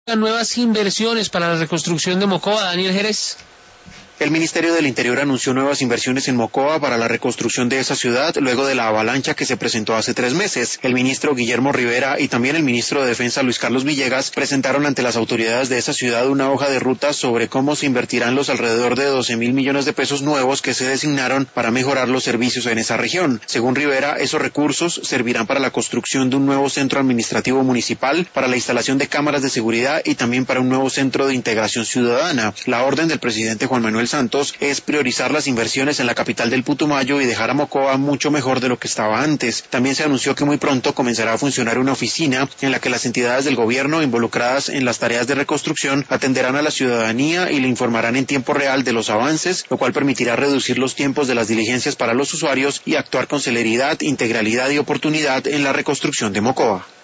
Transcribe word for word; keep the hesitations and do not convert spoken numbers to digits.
nuevas inversiones para la reconstrucción de Mocoa. Daniel Jerez. El Ministerio del Interior anunció nuevas inversiones en Mocoa para la reconstrucción de esa ciudad luego de la avalancha que se presentó hace tres meses. El ministro Guillermo Rivera y también el ministro de Defensa Luis Carlos Villegas presentaron ante las autoridades de esa ciudad una hoja de ruta sobre cómo se invertirán los alrededor de doce mil millones de pesos nuevos que se designaron para mejorar los servicios en esa región. Según Rivera, esos recursos servirán para la construcción de un nuevo centro administrativo municipal, para la instalación de cámaras de seguridad y también para un nuevo centro de integración ciudadana. La orden del presidente Juan Manuel Santos es priorizar las inversiones en la capital del Putumayo y dejar a Mocoa mucho mejor de lo que estaba antes. También se anunció que muy pronto comenzará a funcionar una oficina en la que las entidades del gobierno involucradas en las tareas de reconstrucción atenderán a la ciudadanía y le informarán en tiempo real de los avances, lo cual permitirá reducir los tiempos de las diligencias para los usuarios y actuar con celeridad, integralidad y oportunidad en la reconstrucción de Mocoa.